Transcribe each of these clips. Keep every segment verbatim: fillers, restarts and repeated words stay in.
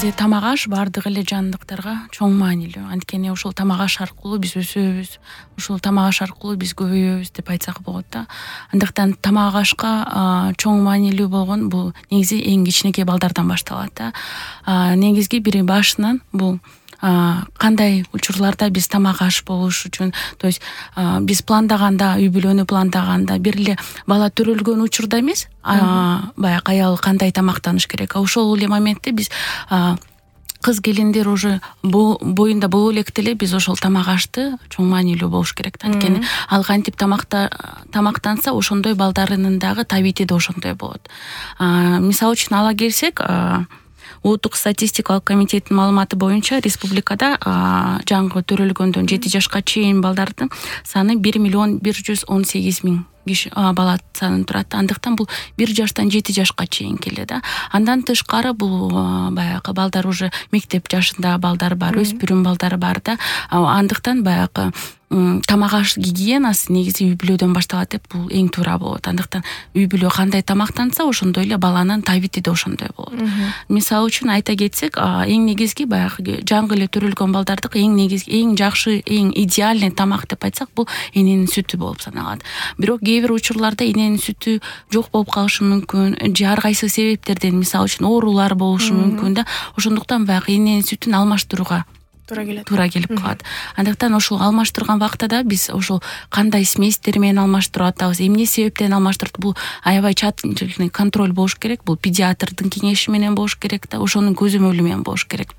негизи тамак аш баардык эле жандыктарга чоң маанилүү. Анткени ошол тамак аш аркылуу биз өсөбүз, ошол тамак аш аркылуу биз көбөйөбүз деп айтсак болот да. Андыктан тамак ашка чоң маанилүү болгон бул негизи эң кичинекей балдардан башталат да. Негизги бири башынан бул кандай учурларда биз тамак аш болуш үчүн, то есть биз пландаганда, үй бүлөнү пландаганда бир эле бала төрөлгөн учурда эмес, баягы аял кандай тамактаныш керек. Ошол эле моментте биз кыз келиндер уже боюнда боло электе эле биз ошол тамак ашты чоң маанилүү болуш керек. Анткени ал кантип тамакта тамактанса, ошондой балдарынын дагы табити да ошондой болот. Мисалы үчүн ала келсек, Улуттук статистикалык комитеттин маалыматы боюнча республикада жаңы төрөлгөндөн жети жашка чейин балдардын саны бир миллион бир жүз он сегиз миң бала саны турат. Андыктан бул бир жаштан жети жашка чейин келет да. Андан тышкары бул баягы балдар уже мектеп жашында балдар бар, өспүрүм балдар бар да. Андыктан баягы тамак аш гигиенасы негизи үй бүлөдөн башталат деп бул эң туура болот. Андыктан үй бүлө кандай тамактанса, ошондой эле баланын табити да ошондой болот. Мисалы үчүн айта кетсек, эң негизги баягы жаңы эле төрөлгөн балдардык эң негизги, эң жакшы, эң идеальный тамак деп айтсак, бул эненин сүтү болуп саналат. Бирок кээ бир учурларда эненин сүтү жок болуп калышы мүмкүн, же ар кайсы себептерден, мисалы үчүн оорулар болушу мүмкүн да. Ошондуктан баягы эненин сүтүн алмаштырууга туура келет. Туура келип калат. Андыктан ошол алмаштырган вакытта биз ошол кандай сместер менен алмаштырып атабыз, эмне себептен алмаштырып, бул аябай тщательный контроль болуш керек. Бул педиатрдын кеңеши менен болуш керек да, ошонун көзөмөлү менен болуш керек.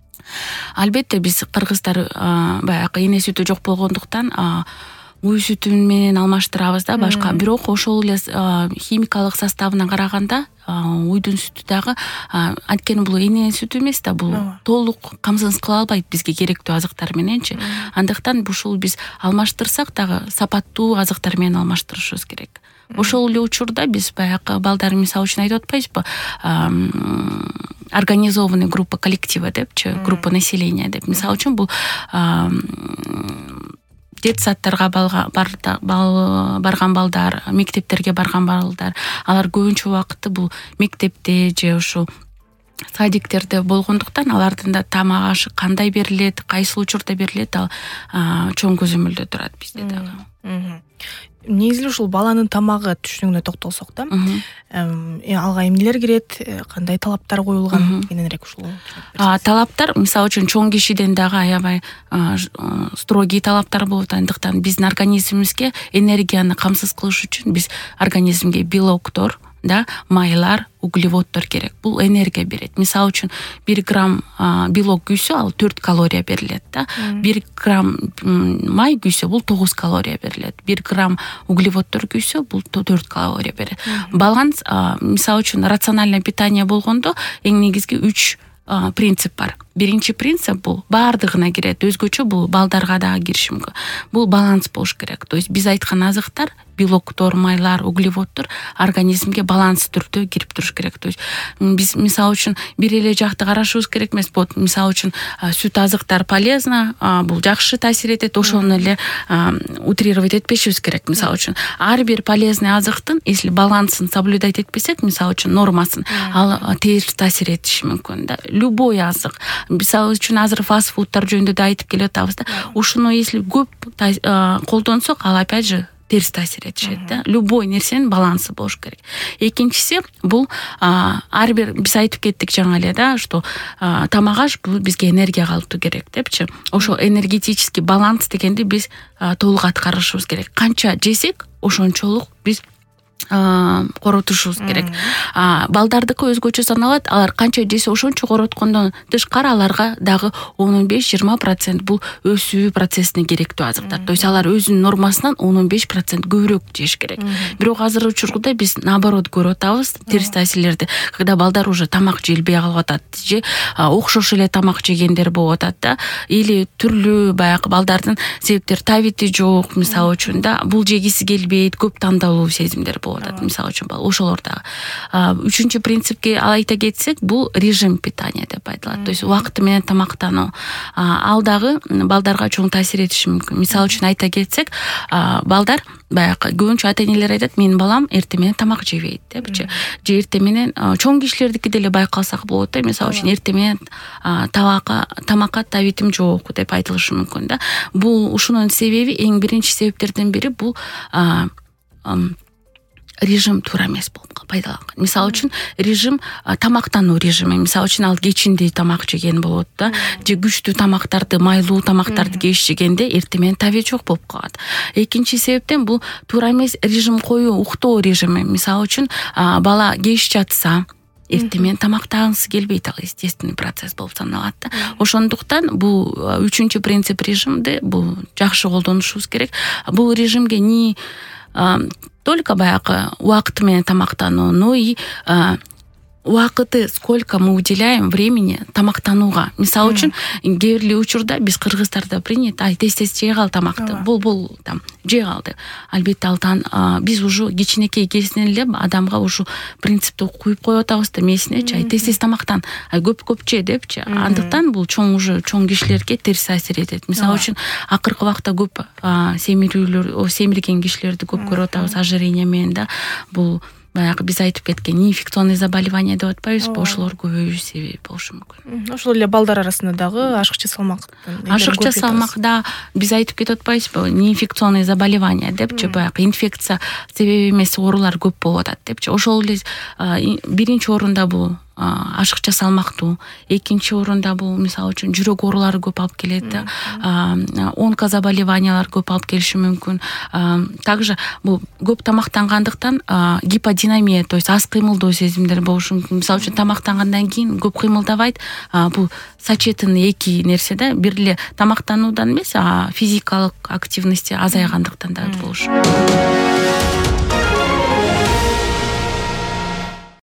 Албетте биз кыргыздар баягы эне сүтү жок болгондуктан уй сүтү менен алмаштырабыз да башка. Бирок ошол эле химикалык составына караганда уйдун сүтү дагы, анткени бул эненин сүтү эмес да, бул толук камсыз кыла албайт бизге керектүү азыктар мененчи. Андыктан ушул биз алмаштырсак дагы сапаттуу азыктар менен алмаштырышыбыз керек. Ошол эле учурда биз баягы балдар, мисалы үчүн айтып атпайбызбы, организованный группа коллектива депчи, группа населения деп. Мисалы үчүн бул детсадтарга барган балдар, мектептерге барган балдар, алар көбүнчө убакытты бул мектепте же ошо садиктерде болгондуктан алардын да тамак ашы кандай берилет, кайсы учурда берилет, ал чоң көзөмөлдө турат бизде дагы. Негизи ушул баланын тамагы түшүнүгүнө токтолсок да, алга эмнелер кирет, кандай талаптар коюлган, кененирээк ушул. Талаптар, мисалы үчүн чоң кишиден дагы аябай строгий талаптар болот. Андыктан биздин организмибизге энергияны камсыз кылыш үчүн биз организмге белоктор, да, майлар, углеводдор керек. Бул энергия берет. Мисалы үчүн бир грамм белок күйсө, ал төрт калория берилет да. бир грамм май күйсө, бул тогуз калория берилет. бир грамм углеводдор күйсө, бул төрт калория берет. Баланс, мисалы үчүн рациональное питание болгондо эң негизги үч принцип бар. Биринчи принцип бул баардыгына кирет, өзгөчө бул балдарга дагы кириши мүмкүн. Бул баланс болуш керек. То есть биз айткан азыктар, белоктор, майлар, углеводдор организмге баланс түрдө кирип туруш керек. То есть биз мисалы үчүн бир эле жакты карашыбыз керек эмес. Вот мисалы үчүн сүт азыктар полезно, бул жакшы таасир этет, ошону эле утрировать этпешибиз керек. Мисалы үчүн ар бир полезный азыктын, если балансын соблюдать этпесек, мисалы үчүн нормасын, ал терс таасир этиши мүмкүн да. Любой азык, мисалы үчүн азыр фастфудтар жөнүндө да айтып келип атабыз да. Ушуну если көп колдонсок, ал опять же терс таасир этишет да. Любой нерсенин балансы болуш керек. Экинчиси бул ар бир, биз айтып кеттик жаңы эле да, что тамак аш бул бизге энергия калыптуу керек депчи. Ошо энергетический баланс дегенди биз толук аткарышыбыз керек. Канча жесек, ошончолук биз коротушубуз керек. Балдардыкы өзгөчө саналат. Алар канча жесе ошончо короткондон тышкары аларга дагы он беш жыйырма процент бул өсүү процессине керектүү азыктар. То есть алар өзүнүн нормасынан он беш процент көбүрөөк жеш керек. Бирок азыр учурда биз наоборот көрүп атабыз терс таасирлерди. Когда балдар уже тамак желбей калып атат, же окшош эле тамак жегендер болуп атат да. Или түрлүү баягы балдардын себептер табити жок, мисалы үчүн да, бул жегиси келбейт, көп тандалуу сезимдер болот. болуп атат мисалы үчүн ошолордагы. Үчүнчү принципке ал айта кетсек, бул режим питания деп айтылат. То есть убакыты менен тамактануу. Ал дагы балдарга чоң таасир этиши мүмкүн. Мисалы үчүн айта кетсек, балдар баягы көбүнчө ата-энелер айтат, менин балам эртең менен тамак жебейт депчи. Же эртең менен чоң кишилердики деле байкалсак болот да. Мисалы үчүн эртең менен табакка тамакка табитим жок деп айтылышы мүмкүн да. Бул ушунун себеби, эң биринчи себептерден бири бул режим туура эмес болуп пайдаланган. Мисалы үчүн режим тамактануу режими. Мисалы үчүн ал кечинде тамак жеген болот да, же күчтүү тамактарды, майлуу тамактарды кеш жегенде эртең менен табит жок болуп калат. Экинчи себептен бул туура эмес режим коюу, уктоо режими. Мисалы үчүн бала кеш жатса, эртең менен тамактагысы келбейт, ал естественный процесс болуп саналат да. Ошондуктан бул үчүнчү принцип режимди бул жакшы колдонушубуз керек. Бул режимге не только баягы убакыты менен тамактануу, но и убакыты, сколько мы уделяем времени тамактанууга. Мисалы үчүн, кээ бир учурда биз кыргыздарда принято, ай тез-тез жей кал тамакты, бул-бул там жей кал деп. Албетте алтан биз уже кичинекей кезинен эле адамга ушу принципти куюп коюп атабыз да, месинечи, ай тез-тез тамактан, ай көп-көп же депчи. Андыктан бул чоң уже чоң кишилерге терс таасир этет. Мисалы үчүн, акыркы убакта көп семирүүлөр, семирген кишилерди көп көрүп атабыз ожирение менен да. Бул баягы биз айтып кеткен неинфекционный заболевания деп атпайбызбы, ошолор көбөйүү себеби болушу мүмкүн. Ошол эле балдар арасында дагы ашыкча салмактан. Ашыкча салмакта биз айтып кетип атпайбызбы, неинфекционный заболевания депчи, баягы инфекция себеби эмес оорулар көп болуп атат депчи. Ошол эле биринчи орунда бул ашыкча салмактуу, экинчи орунда бул мисалы үчүн жүрөк оорулары көп алып келет да, онкозаболеваниялар көп алып келиши мүмкүн. Также бул көп тамактангандыктан гиподинамия, то есть аз кыймылдоо сезимдер болушу мүмкүн. Мисалы үчүн тамактангандан кийин көп кыймылдабайт, бул сочетанный эки нерсе да, бир эле тамактануудан эмес, физикалык активности азайгандыктан да болушу.